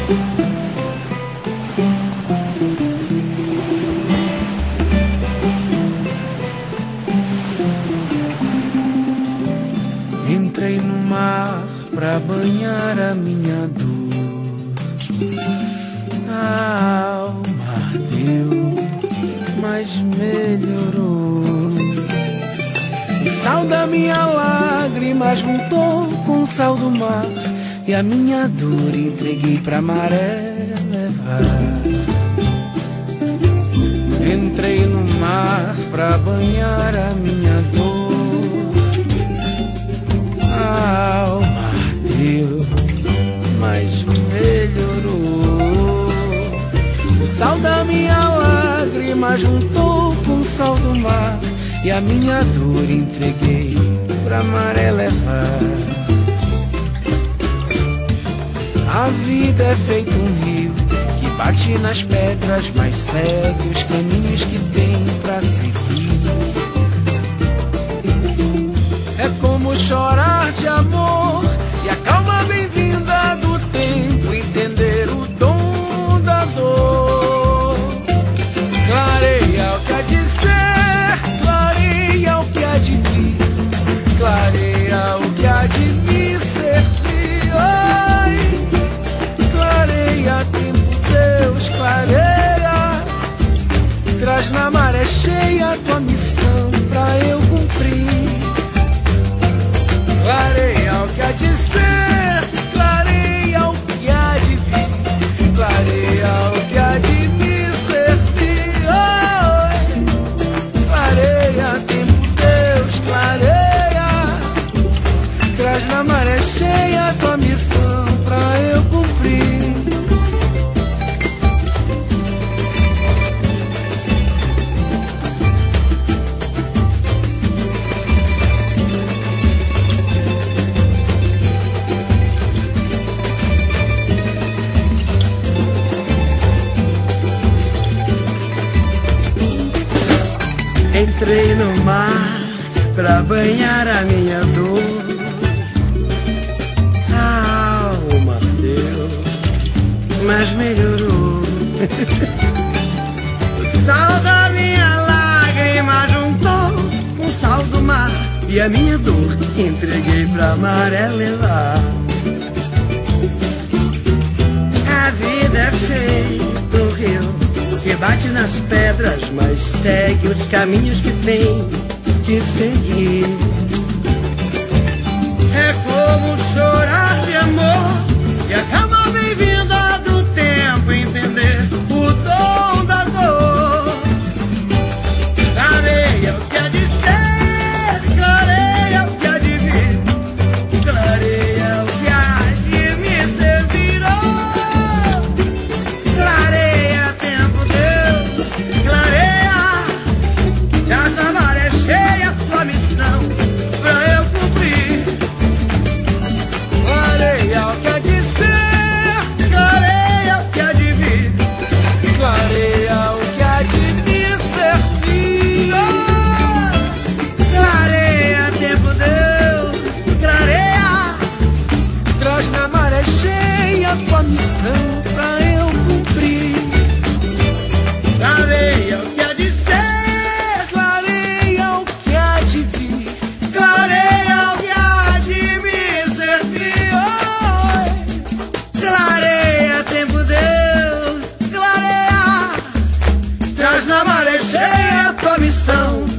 Entrei no mar pra banhar a minha dor. A alma ardeu, mas melhorou. O sal da minha lágrima juntou com o sal do mar, e a minha dor entreguei pra maré levar. Entrei no mar pra banhar a minha dor. A alma ardeu, mas melhorou. O sal da minha lágrima juntou com o sal do mar, e a minha dor entreguei pra maré levar. A vida é feito um rio que bate nas pedras, mas segue os caminhos que tem pra seguir. É como chorar de amor e a calma bem-vinda do tempo, entender o dom da dor. Clareia o que há de ser, clareia o que há de vir, clareia o que há de me servir. Oi, clareia, tempo, Deus, clareia. Traz na maré cheia a tua missão pra eu cumprir. Clareia o que há de ser, clareia o que há de vir, clareia o que há de me servir. Oi, clareia, tempo, Deus, clareia. Traz na maré cheia a tua missão pra eu cumprir. Entrei no mar pra banhar a minha dor. A alma deu, mas melhorou. O sal da minha lágrima juntou com o sal do mar, e a minha dor entreguei pra maré levar. A vida é feita um rio que bate nas pedras, mas segue os caminhos que tem que seguir. É como chorar de amor e a calma bem-vinda do tempo, entender o dom da dor. Clareia o que há de ser, clareia o que há de vir, clareia o que há de me servir. Oh, clareia, tempo, Deus, clareia. Essa maré cheia, tua missão pra eu cumprir. Clareia o que há de ser, clareia o que há de vir, Clareia o que há de me servir. oh, clareia, tempo, Deus, clareia. Traz na maré cheia a tua missão pra eu cumprir. Clareia o que há de ser, Clareia o que há de vir, clareia o que há de me servir. Oi, Clareia, tempo, Deus, clareia. Traz na maré cheia a tua missão